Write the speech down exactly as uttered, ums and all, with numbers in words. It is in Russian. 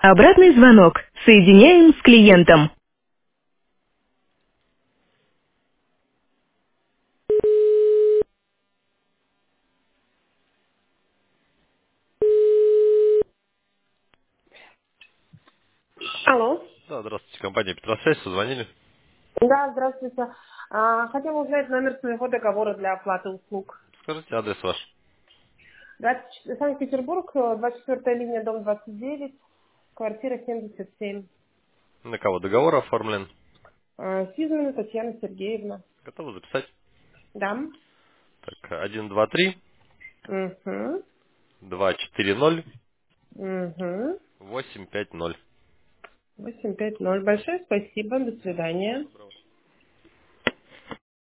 Обратный звонок. Соединяем с клиентом. Алло. Да, здравствуйте, компания Петросвязь, созвонили. Да, здравствуйте. А, хотела узнать номер своего договора для оплаты услуг. Скажите адрес ваш. двадцать четыре Санкт-Петербург, э, двадцать четвёртая линия, дом двадцать девять, квартира семьдесят семь. На кого договор оформлен? Э, Сизмана Татьяна Сергеевна. Готовы записать? Да. Так, один, два, три, Угу. два, четыре, ноль, Угу. восемь, пять, ноль. восемь пять ноль. Большое спасибо. До свидания.